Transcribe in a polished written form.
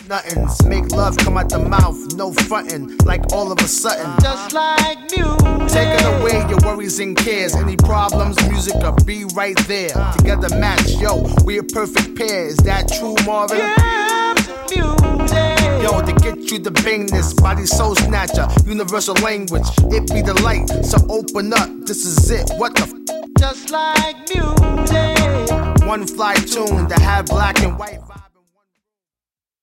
Nothings. Make love come out the mouth, no frontin', like all of a sudden. Just like music. Taking away your worries and cares. Any problems, music will be right there. Together match, yo, we a perfect pair. Is that true, Marvin? Yeah, music. Yo, to get you the bangness, body soul snatcher, universal language. It be the light, so open up. This is it. What the Just like music. One fly tune to have black and white vibes.